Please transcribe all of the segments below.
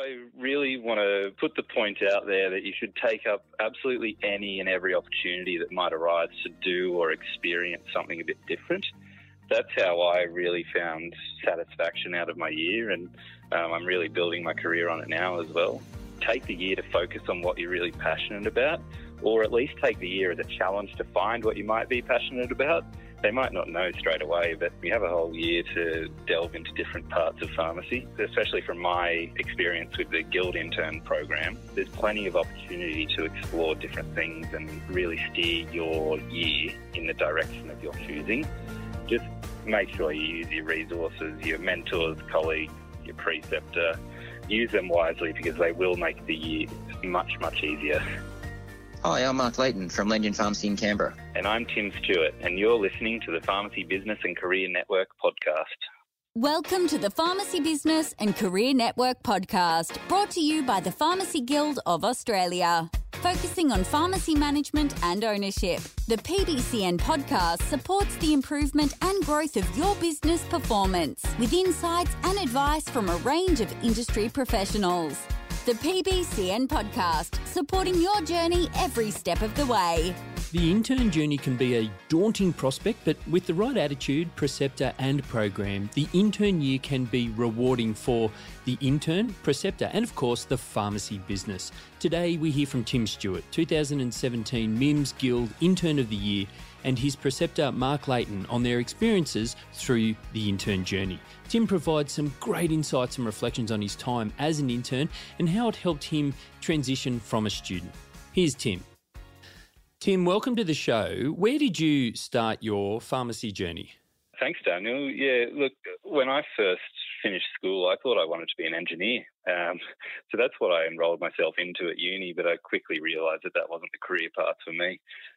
I really want to put the point out there that you should take up absolutely any and every opportunity that might arise to do or experience something a bit different. That's how I really found satisfaction out of my year, and I'm really building my career on it now as well. Take the year to focus on what you're really passionate about, or at least take the year as a challenge to find what you might be passionate about. They might not know straight away, but we have a whole year to delve into different parts of pharmacy, especially from my experience with the Guild Intern program. There's plenty of opportunity to explore different things and really steer your year in the direction of your choosing. Just make sure you use your resources, your mentors, colleagues, your preceptor. Use them wisely because they will make the year much, much easier. Hi, I'm Mark Layton from Lenyon Pharmacy in Canberra. And I'm Tim Stewart, and you're listening to the Pharmacy Business and Career Network podcast. Welcome to the Pharmacy Business and Career Network podcast, brought to you by the Pharmacy Guild of Australia. Focusing on pharmacy management and ownership, the PBCN podcast supports the improvement and growth of your business performance with insights and advice from a range of industry professionals. The PBCN podcast, supporting your journey every step of the way. The intern journey can be a daunting prospect, but with the right attitude, preceptor and program, the intern year can be rewarding for the intern, preceptor and, of course, the pharmacy business. Today, we hear from Tim Stewart, 2017 MIMS Guild Intern of the Year, and his preceptor, Mark Layton, on their experiences through the intern journey. Tim provides some great insights and reflections on his time as an intern and how it helped him transition from a student. Here's Tim. Tim, welcome to the show. Where did you start your pharmacy journey? Thanks, Daniel. Yeah, look, when I first finished school, I thought I wanted to be an engineer. So that's what I enrolled myself into at uni, but I quickly realised that wasn't the career path for me.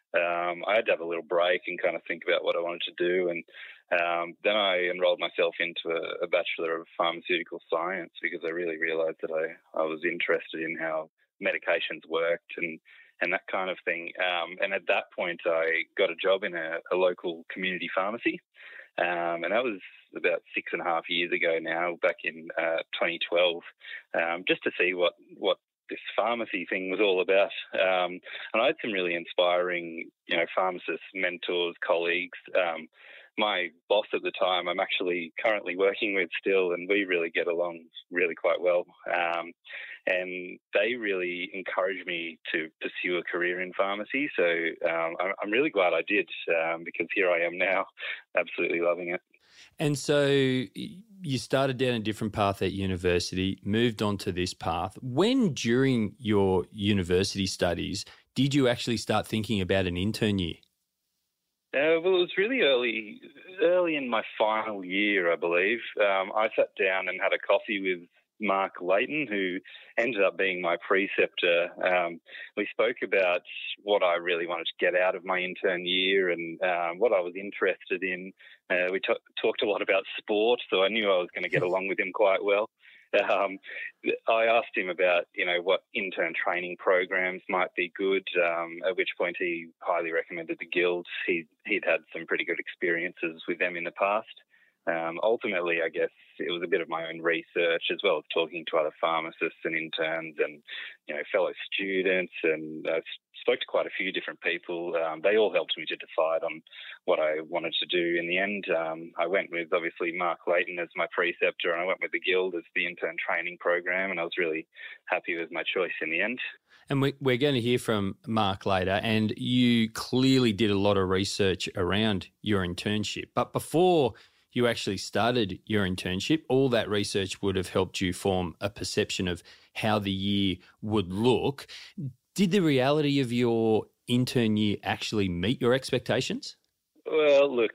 I had to have a little break and kind of think about what I wanted to do. And then I enrolled myself into a Bachelor of Pharmaceutical Science because I really realised that I was interested in how medications worked and that kind of thing. And at that point, I got a job in a local community pharmacy. And that was about 6.5 years ago now, back in 2012, just to see what this pharmacy thing was all about. And I had some really inspiring, pharmacists, mentors, colleagues. My boss at the time, I'm actually currently working with still, and we really get along really quite well. And they really encouraged me to pursue a career in pharmacy. So I'm really glad I did because here I am now, absolutely loving it. And so you started down a different path at university, moved on to this path. When during your university studies did you actually start thinking about an intern year? Well, it was really early in my final year, I believe. I sat down and had a coffee with Mark Layton, who ended up being my preceptor. We spoke about what I really wanted to get out of my intern year and what I was interested in. We talked a lot about sport, so I knew I was going to get along with him quite well. I asked him about, what intern training programs might be good, at which point he highly recommended the Guilds. He'd had some pretty good experiences with them in the past. Ultimately, I guess it was a bit of my own research as well as talking to other pharmacists and interns and, fellow students, and I spoke to quite a few different people. They all helped me to decide on what I wanted to do. In the end, I went with, obviously, Mark Layton as my preceptor, and I went with the Guild as the intern training program, and I was really happy with my choice in the end. And we're going to hear from Mark later, and you clearly did a lot of research around your internship. But before you actually started your internship, all that research would have helped you form a perception of how the year would look. Did the reality of your intern year actually meet your expectations? Well, look,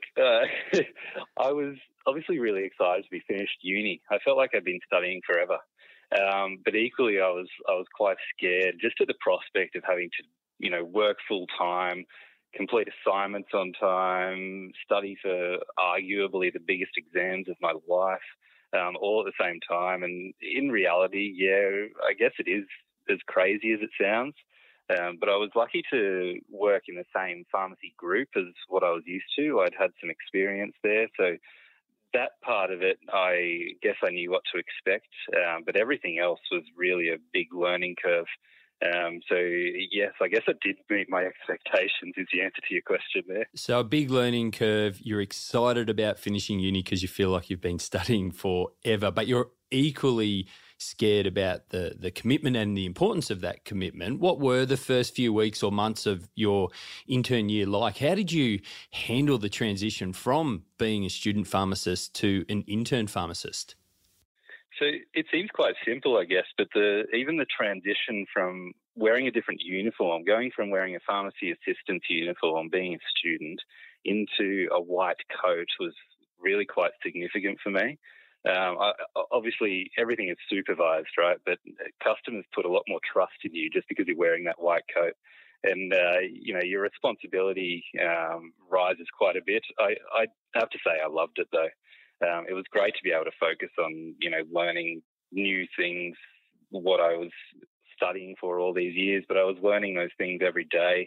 I was obviously really excited to be finished uni. I felt like I'd been studying forever. But equally, I was quite scared just at the prospect of having to, work full time, complete assignments on time, study for arguably the biggest exams of my life, all at the same time. And in reality, I guess it is as crazy as it sounds. But I was lucky to work in the same pharmacy group as what I was used to. I'd had some experience there. So that part of it, I guess I knew what to expect, but everything else was really a big learning curve. So, yes, I guess it did meet my expectations is the answer to your question there. So a big learning curve. You're excited about finishing uni because you feel like you've been studying forever, but you're equally scared about the commitment and the importance of that commitment. What were the first few weeks or months of your intern year like? How did you handle the transition from being a student pharmacist to an intern pharmacist? So it seems quite simple, I guess, but even the transition from wearing a different uniform, going from wearing a pharmacy assistant's uniform, being a student, into a white coat was really quite significant for me. Obviously, everything is supervised, right? But customers put a lot more trust in you just because you're wearing that white coat. And, your responsibility rises quite a bit. I have to say I loved it, though. It was great to be able to focus on, learning new things, what I was studying for all these years, but I was learning those things every day.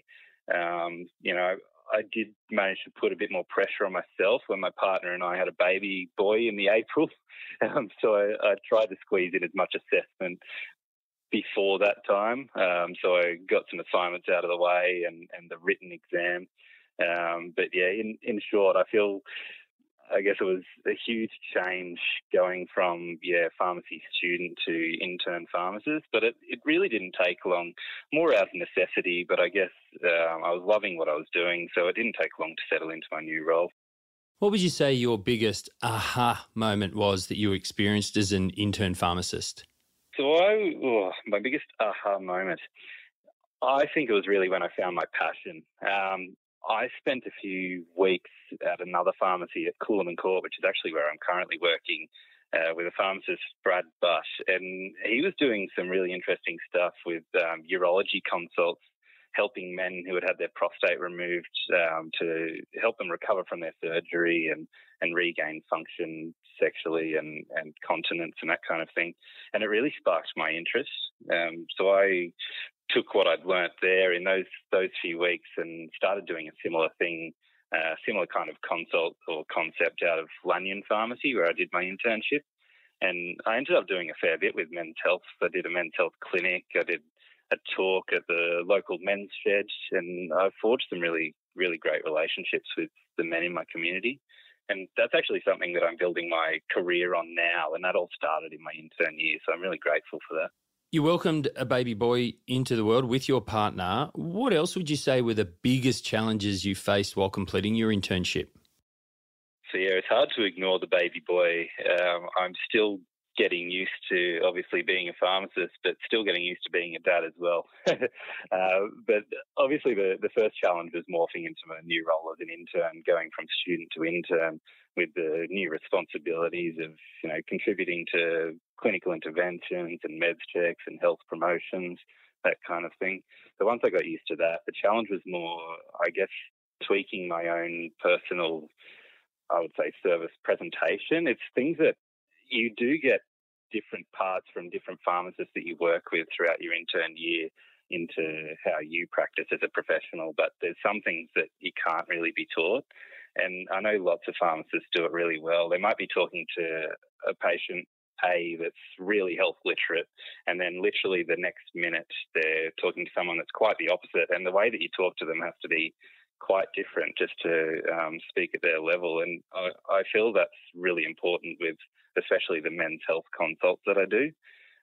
I did manage to put a bit more pressure on myself when my partner and I had a baby boy in the April. So I tried to squeeze in as much assessment before that time. So I got some assignments out of the way and the written exam. But yeah, in short, I guess it was a huge change going from, pharmacy student to intern pharmacist, but it really didn't take long, more out of necessity, but I guess I was loving what I was doing, so it didn't take long to settle into my new role. What would you say your biggest aha moment was that you experienced as an intern pharmacist? So my biggest aha moment, I think it was really when I found my passion. I spent a few weeks at another pharmacy at Coolum Court, which is actually where I'm currently working, with a pharmacist, Brad Bush, and he was doing some really interesting stuff with urology consults, helping men who had had their prostate removed to help them recover from their surgery and regain function sexually and continence and that kind of thing. And it really sparked my interest. So I took what I'd learnt there in those few weeks and started doing a similar thing, similar kind of consult or concept out of Lanyon Pharmacy, where I did my internship. And I ended up doing a fair bit with men's health. I did a men's health clinic. I did a talk at the local men's shed, and I forged some really, really great relationships with the men in my community. And that's actually something that I'm building my career on now, and that all started in my intern year, so I'm really grateful for that. You welcomed a baby boy into the world with your partner. What else would you say were the biggest challenges you faced while completing your internship? So, it's hard to ignore the baby boy. I'm still getting used to, obviously, being a pharmacist, but still getting used to being a dad as well. But obviously the first challenge was morphing into a new role as an intern, going from student to intern with the new responsibilities of, contributing to clinical interventions and meds checks and health promotions, that kind of thing. So once I got used to that, the challenge was more, I guess, tweaking my own personal, I would say, service presentation. It's things that you do get different parts from different pharmacists that you work with throughout your intern year into how you practice as a professional, but there's some things that you can't really be taught. And I know lots of pharmacists do it really well. They might be talking to a patient A that's really health literate, and then literally the next minute they're talking to someone that's quite the opposite, and the way that you talk to them has to be quite different just to speak at their level. And I feel that's really important with especially the men's health consults that I do.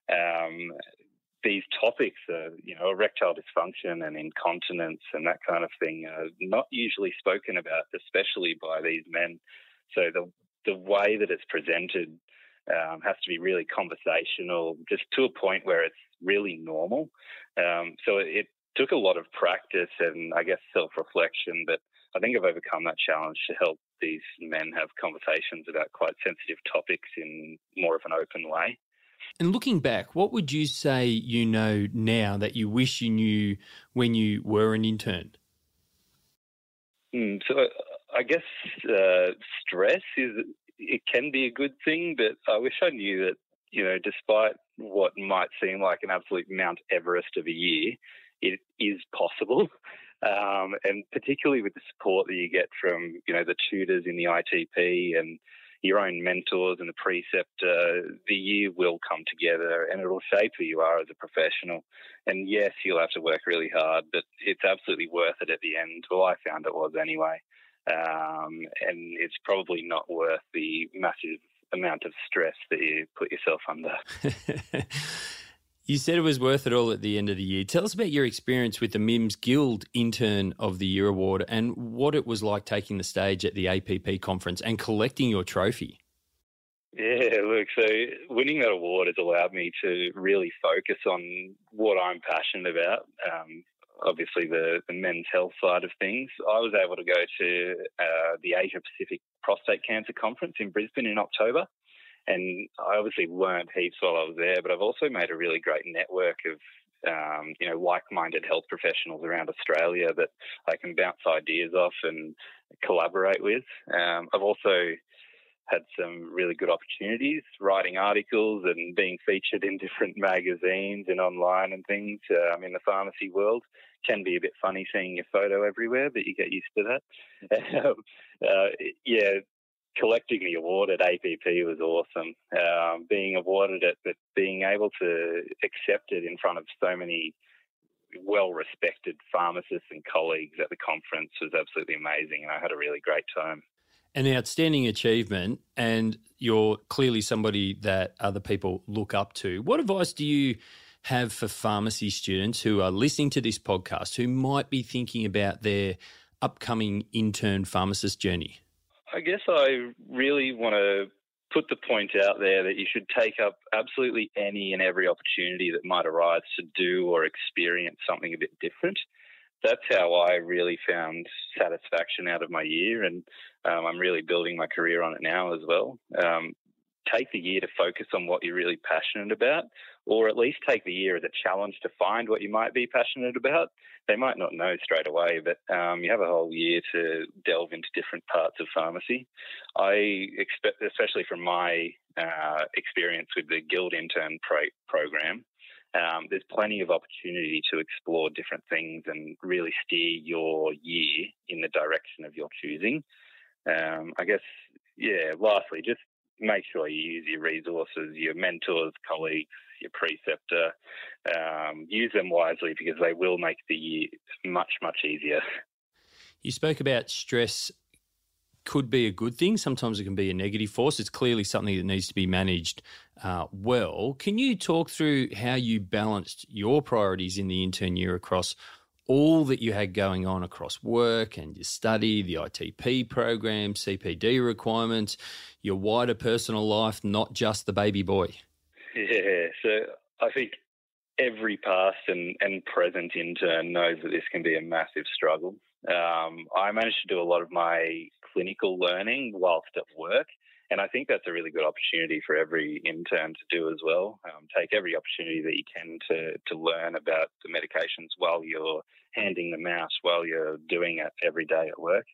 These topics, erectile dysfunction and incontinence and that kind of thing are not usually spoken about, especially by these men. So the way that it's presented has to be really conversational, just to a point where it's really normal. So it took a lot of practice and, I guess, self-reflection, but I think I've overcome that challenge to help these men have conversations about quite sensitive topics in more of an open way. And looking back, what would you say you know now that you wish you knew when you were an intern? So I guess stress it can be a good thing, but I wish I knew that, despite what might seem like an absolute Mount Everest of a year, it is possible. And particularly with the support that you get from, the tutors in the ITP and, your own mentors and the preceptor, the year will come together and it'll shape who you are as a professional. And yes, you'll have to work really hard, but it's absolutely worth it at the end. Well, I found it was anyway. And it's probably not worth the massive amount of stress that you put yourself under. You said it was worth it all at the end of the year. Tell us about your experience with the MIMS Guild Intern of the Year Award and what it was like taking the stage at the APP conference and collecting your trophy. Yeah, look, so winning that award has allowed me to really focus on what I'm passionate about. Obviously, the men's health side of things. I was able to go to the Asia Pacific Prostate Cancer Conference in Brisbane in October. And I obviously learned heaps while I was there, but I've also made a really great network of, like-minded health professionals around Australia that I can bounce ideas off and collaborate with. I've also had some really good opportunities writing articles and being featured in different magazines and online and things in the pharmacy world. Can be a bit funny seeing your photo everywhere, but you get used to that. Collecting the award at APP was awesome. Being awarded it, but being able to accept it in front of so many well-respected pharmacists and colleagues at the conference was absolutely amazing, and I had a really great time. An outstanding achievement, and you're clearly somebody that other people look up to. What advice do you have for pharmacy students who are listening to this podcast who might be thinking about their upcoming intern pharmacist journey? I guess I really want to put the point out there that you should take up absolutely any and every opportunity that might arise to do or experience something a bit different. That's how I really found satisfaction out of my year, and I'm really building my career on it now as well. Take the year to focus on what you're really passionate about, or at least take the year as a challenge to find what you might be passionate about. They might not know straight away, but you have a whole year to delve into different parts of pharmacy. I expect, especially from my experience with the Guild Intern program, there's plenty of opportunity to explore different things and really steer your year in the direction of your choosing. I guess, lastly, just make sure you use your resources, your mentors, colleagues, your preceptor. Use them wisely because they will make the year much, much easier. You spoke about stress could be a good thing. Sometimes it can be a negative force. It's clearly something that needs to be managed well. Can you talk through how you balanced your priorities in the intern year across all that you had going on across work and your study, the ITP program, CPD requirements, your wider personal life, not just the baby boy? Yeah, so I think every past and present intern knows that this can be a massive struggle. I managed to do a lot of my clinical learning whilst at work, and I think that's a really good opportunity for every intern to do as well. Take every opportunity that you can to learn about the medications while you're handing them out, while you're doing it every day at work.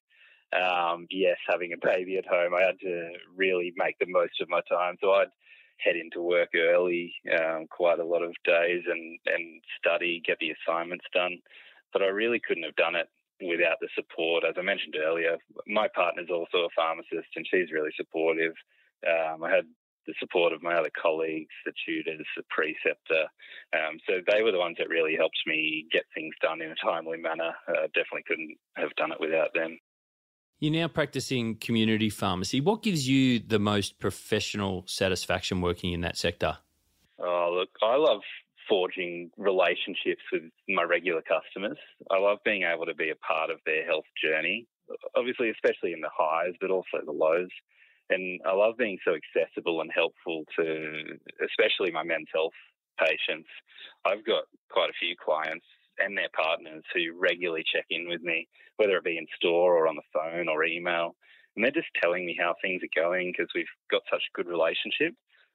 Yes, having a baby at home, I had to really make the most of my time. So I'd head into work early, quite a lot of days, and study, get the assignments done. But I really couldn't have done it without the support. As I mentioned earlier, my partner's also a pharmacist and she's really supportive. I had the support of my other colleagues, the tutors, the preceptor. So they were the ones that really helped me get things done in a timely manner. Definitely couldn't have done it without them. You're now practicing community pharmacy. What gives you the most professional satisfaction working in that sector? Oh, look, I love forging relationships with my regular customers. I love being able to be a part of their health journey, obviously, especially in the highs, but also the lows. And I love being so accessible and helpful to, especially my men's health patients. I've got quite a few clients and their partners who regularly check in with me, whether it be in store or on the phone or email. And they're just telling me how things are going because we've got such a good relationship.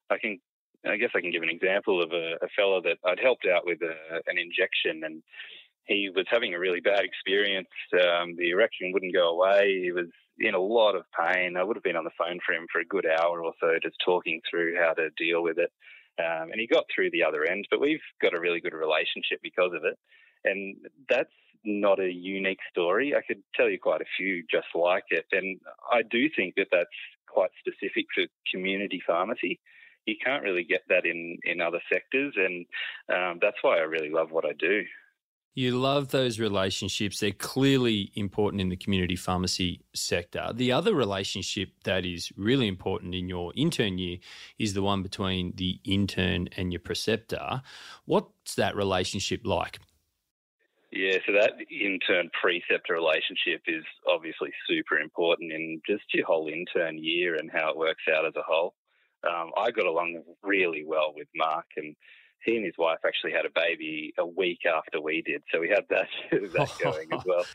I guess I can give an example of a fellow that I'd helped out with an injection, and he was having a really bad experience. The erection wouldn't go away. He was in a lot of pain. I would have been on the phone for him for a good hour or so, just talking through how to deal with it. And he got through the other end, but we've got a really good relationship because of it. And that's not a unique story. I could tell you quite a few just like it. And I do think that that's quite specific to community pharmacy. You can't really get that in other sectors, and that's why I really love what I do. You love those relationships. They're clearly important in the community pharmacy sector. The other relationship that is really important in your intern year is the one between the intern and your preceptor. What's that relationship like? Yeah, so that intern-preceptor relationship is obviously super important in just your whole intern year and how it works out as a whole. I got along really well with Mark, and he and his wife actually had a baby a week after we did, so we had that going as well.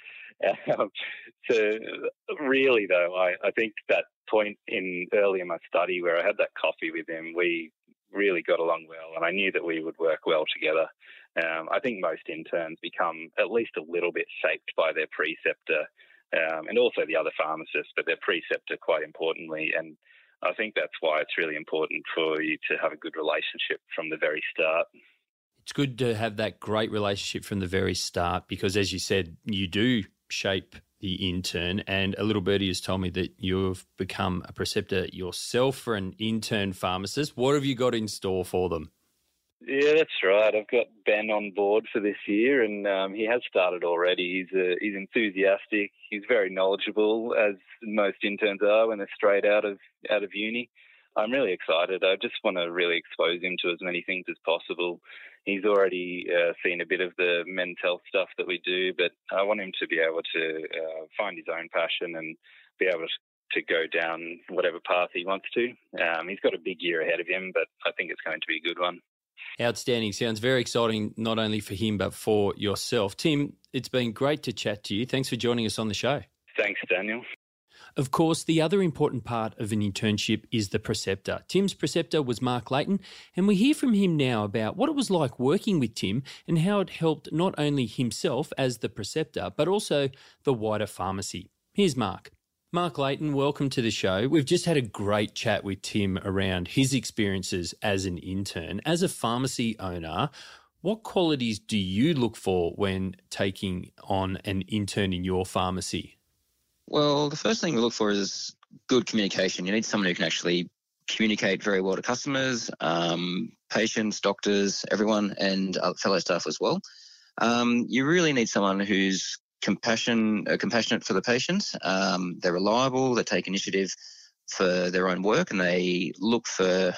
So really, though, I think that point early in my study where I had that coffee with him, we really got along well, and I knew that we would work well together. I think most interns become at least a little bit shaped by their preceptor, and also the other pharmacists, but their preceptor quite importantly. And I think that's why it's really important for you to have a good relationship from the very start. It's good to have that great relationship from the very start because, as you said, you do shape the intern, and a little birdie has told me that you've become a preceptor yourself for an intern pharmacist. What have you got in store for them? Yeah, that's right. I've got Ben on board for this year, and he has started already. He's enthusiastic. He's very knowledgeable, as most interns are when they're straight out of uni. I'm really excited. I just want to really expose him to as many things as possible. He's already seen a bit of the men's health stuff that we do, but I want him to be able to find his own passion and be able to go down whatever path he wants to. He's got a big year ahead of him, but I think it's going to be a good one. Outstanding. Sounds very exciting, not only for him, but for yourself. Tim, it's been great to chat to you. Thanks for joining us on the show. Thanks, Daniel. Of course, the other important part of an internship is the preceptor. Tim's preceptor was Mark Layton, and we hear from him now about what it was like working with Tim and how it helped not only himself as the preceptor, but also the wider pharmacy. Here's Mark. Mark Layton, welcome to the show. We've just had a great chat with Tim around his experiences as an intern. As a pharmacy owner, what qualities do you look for when taking on an intern in your pharmacy? Well, the first thing we look for is good communication. You need someone who can actually communicate very well to customers, patients, doctors, everyone, and fellow staff as well. You really need someone who's compassionate for the patients. They're reliable, they take initiative for their own work, and they look for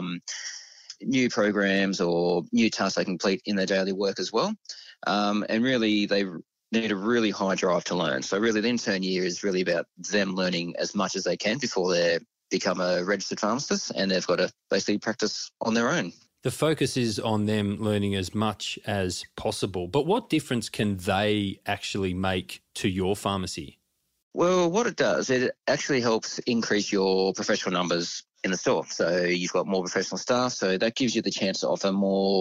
new programs or new tasks they complete in their daily work as well. And really, they need a really high drive to learn. So really, the intern year is really about them learning as much as they can before they become a registered pharmacist, and they've got to basically practice on their own. The focus is on them learning as much as possible. But what difference can they actually make to your pharmacy? Well, what it does, it actually helps increase your professional numbers in the store. So you've got more professional staff, so that gives you the chance to offer more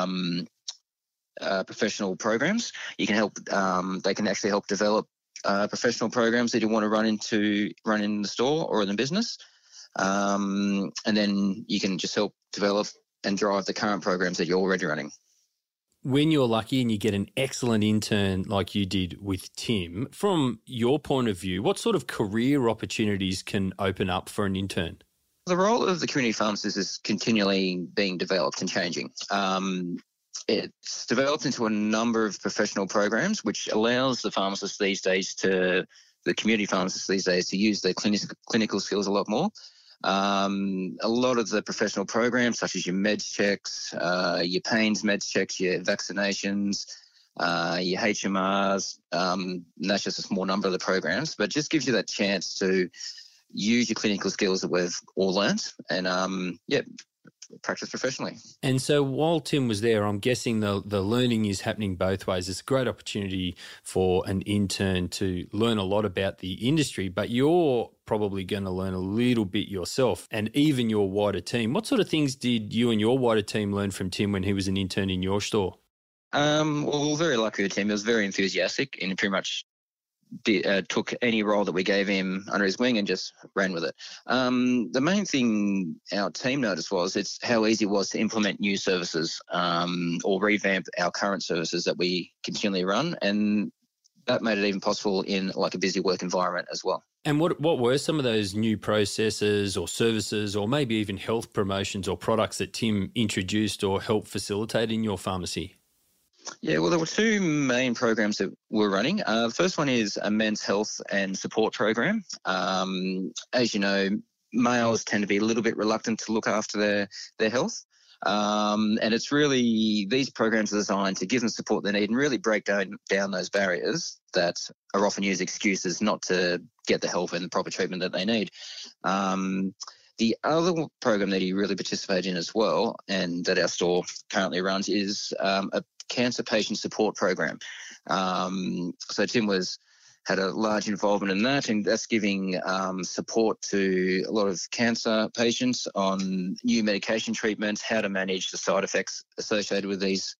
professional programs. You can help. They can actually help develop professional programs that you want to run in the store or in the business, and then you can just help develop and drive the current programs that you're already running. When you're lucky and you get an excellent intern like you did with Tim, from your point of view, what sort of career opportunities can open up for an intern? The role of the community pharmacist is continually being developed and changing. It's developed into a number of professional programs, which allows the community pharmacists these days to use their clinical skills a lot more. A lot of the professional programs, such as your meds checks, your pains meds checks, your vaccinations, your HMRs, and that's just a small number of the programs, but it just gives you that chance to use your clinical skills that we've all learned and, practice professionally. And so while Tim was there, I'm guessing the learning is happening both ways. It's a great opportunity for an intern to learn a lot about the industry, but you're probably going to learn a little bit yourself and even your wider team. What sort of things did you and your wider team learn from Tim when he was an intern in your store? Well, we're very lucky with Tim. He was very enthusiastic and pretty much took any role that we gave him under his wing and just ran with it. The main thing our team noticed was it's how easy it was to implement new services or revamp our current services that we continually run. And that made it even possible in like a busy work environment as well. And what were some of those new processes or services or maybe even health promotions or products that Tim introduced or helped facilitate in your pharmacy? Yeah, well, there were two main programs that we're running. The first one is a men's health and support program. As you know, males tend to be a little bit reluctant to look after their health. And it's really, these programs are designed to give them support they need and really break down those barriers that are often used excuses not to get the help and the proper treatment that they need. The other program that he really participated in as well, and that our store currently runs, is a cancer patient support program. So Tim had a large involvement in that, and that's giving support to a lot of cancer patients on new medication treatments, how to manage the side effects associated with these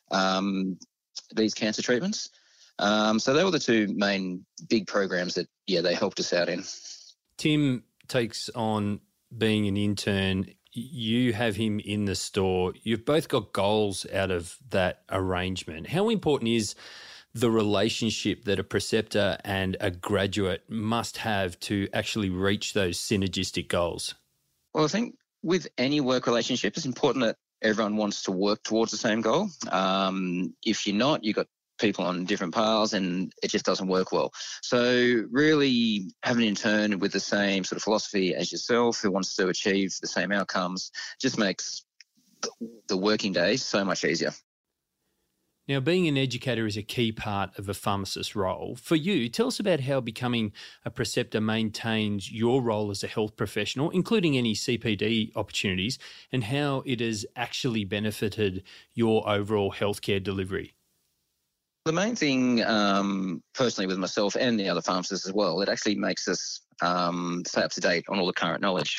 cancer treatments. So they were the two main big programs that, they helped us out in. Tim takes on being an intern. You have him in the store. You've both got goals out of that arrangement. How important is the relationship that a preceptor and a graduate must have to actually reach those synergistic goals? Well, I think with any work relationship, it's important that everyone wants to work towards the same goal. If you're not, you've got people on different paths and it just doesn't work well. So really having an intern with the same sort of philosophy as yourself who wants to achieve the same outcomes just makes the working day so much easier. Now, being an educator is a key part of a pharmacist's role. For you, tell us about how becoming a preceptor maintains your role as a health professional, including any CPD opportunities, and how it has actually benefited your overall healthcare delivery. The main thing, personally with myself and the other pharmacists as well, it actually makes us stay up to date on all the current knowledge.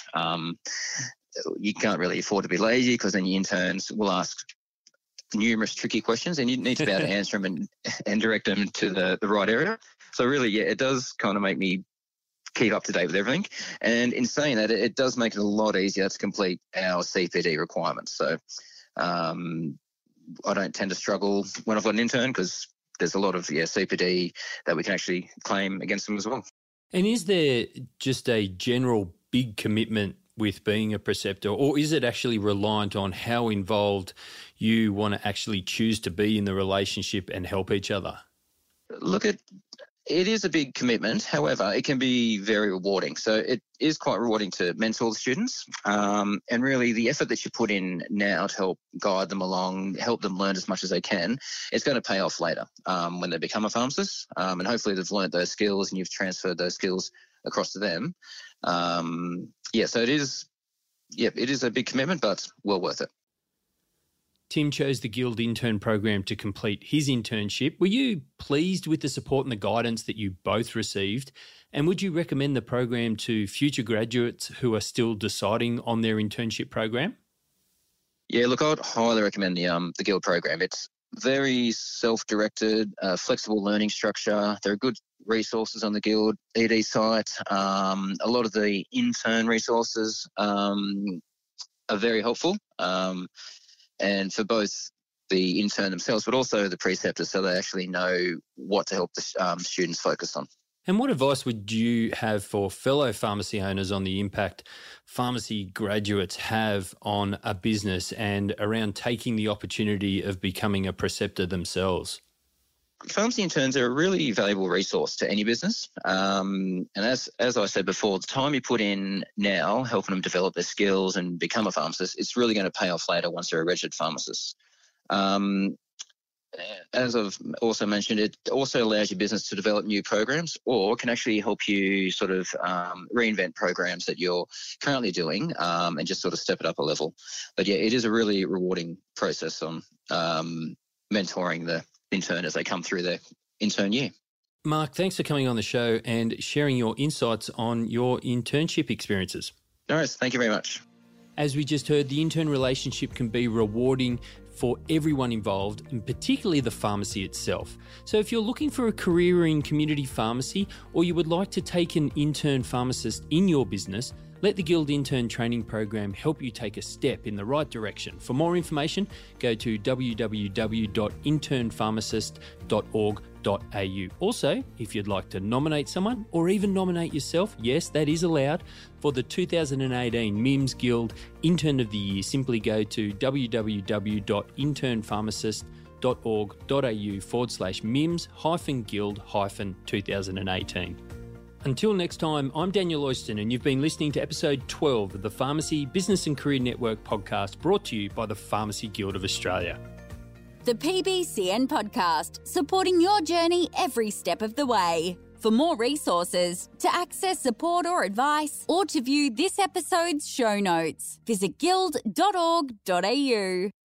You can't really afford to be lazy because then your interns will ask numerous tricky questions and you need to be able to answer them and direct them to the right area. So really, it does kind of make me keep up to date with everything. And in saying that, it does make it a lot easier to complete our CPD requirements. So I don't tend to struggle when I've got an intern because there's a lot of CPD that we can actually claim against them as well. And is there just a general big commitment with being a preceptor, or is it actually reliant on how involved you want to actually choose to be in the relationship and help each other? Look, it is a big commitment. However, it can be very rewarding. So it is quite rewarding to mentor the students. And really the effort that you put in now to help guide them along, help them learn as much as they can, it's going to pay off later when they become a pharmacist. And hopefully they've learned those skills and you've transferred those skills across to them. So it is a big commitment, but well worth it. Tim chose the Guild intern program to complete his internship. Were you pleased with the support and the guidance that you both received? And would you recommend the program to future graduates who are still deciding on their internship program? Yeah, look, I would highly recommend the Guild program. It's very self-directed, flexible learning structure. There are good resources on the Guild ED site. A lot of the intern resources are very helpful. And for both the intern themselves, but also the preceptors, so they actually know what to help the students focus on. And what advice would you have for fellow pharmacy owners on the impact pharmacy graduates have on a business and around taking the opportunity of becoming a preceptor themselves? Pharmacy interns are a really valuable resource to any business. And as I said before, the time you put in now, helping them develop their skills and become a pharmacist, it's really going to pay off later once they're a registered pharmacist. As I've also mentioned, it also allows your business to develop new programs or can actually help you sort of reinvent programs that you're currently doing and just sort of step it up a level. But it is a really rewarding process on mentoring the intern as they come through their intern year. Mark, thanks for coming on the show and sharing your insights on your internship experiences. No worries. Thank you very much. As we just heard, the intern relationship can be rewarding for everyone involved, and particularly the pharmacy itself. So if you're looking for a career in community pharmacy or you would like to take an intern pharmacist in your business, Let the Guild Intern Training Program help you take a step in the right direction. For more information, go to www.internpharmacist.org.au. Also, if you'd like to nominate someone or even nominate yourself, yes, that is allowed, for the 2018 MIMS Guild Intern of the Year, simply go to www.internpharmacist.org.au/MIMS-Guild-2018. Until next time, I'm Daniel Oyston, and you've been listening to episode 12 of the Pharmacy Business and Career Network podcast, brought to you by the Pharmacy Guild of Australia. The PBCN podcast, supporting your journey every step of the way. For more resources, to access support or advice, or to view this episode's show notes, visit guild.org.au.